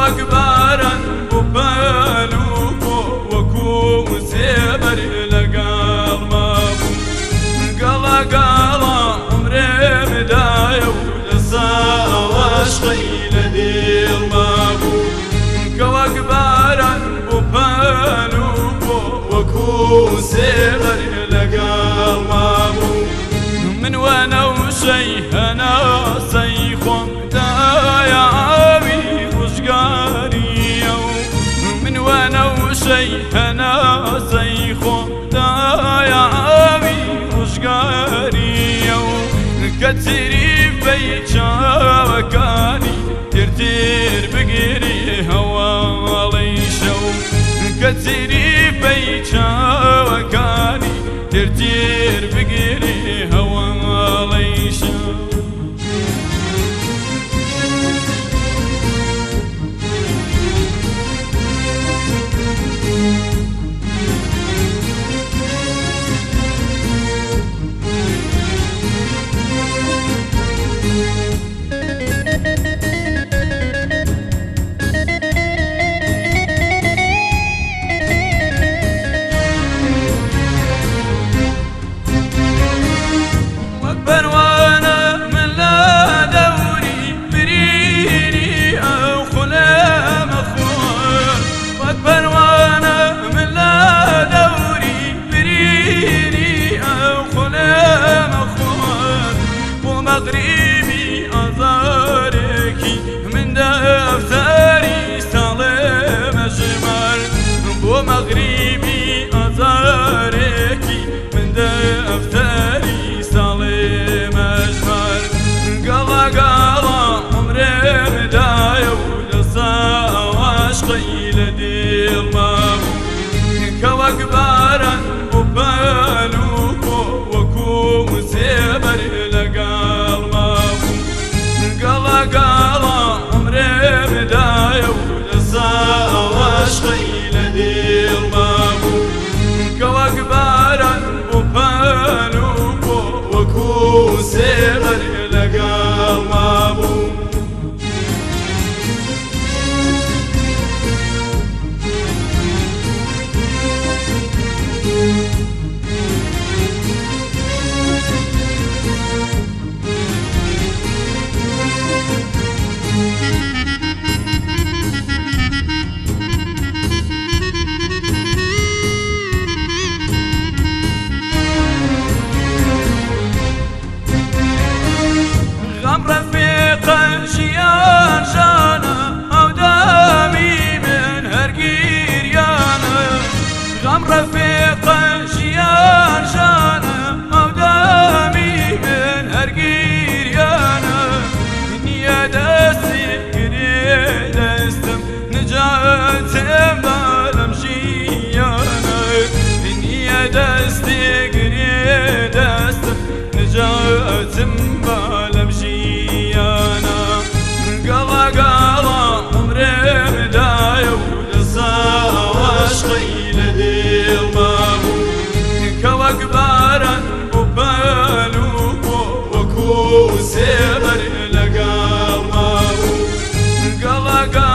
وەکباران بووپەل و وەکو سێبەر لەگەڵ مابوو گەڵا گەڵا عومرێم دایە و لەسەر عاشقی لە دڵ مابوو کە وەکباران بووپەل و وەکو سێبەر لەگەڵ مابوو من وەنەوشەی هەناسەی خۆم دایە ئاوی ڕزگاریە و من وەنەوشەی هەناسەی خۆم دایە ئاوی ڕزگاریە و کە تریفەی چاوەکانی تێر بگیری هەواڵەی شەو کە تریفەی چاوەکانی تێر بگیری هەواڵەی شەو مغربي أزاركي من دفتري سالم أجمل بو مغربي أزاركي من دفتري سالم أجمل قلا قلا عمري مدايا ولسا وعشقي لديل مابو كوكبارا بوبال وكو سيبر لقال مابو قلا قلا عمري بداية ولسا وعشقي لديل مابو كوكبارا بوبال وكو سيبر لقال مابو غم رفيق شيان جانا أو دامي من هرقيريانا غم رفيق شيان جانا أو دامي من هرقيريانا نيا دستي قريد استم نجاتم بالمشيانا نيا دستي قريد استم نجاتم قلا قلا عمري بداية ولسا وعشقي لديل مابو كوكبارا بوبال وكو سيبر لقال مابو قلا قلا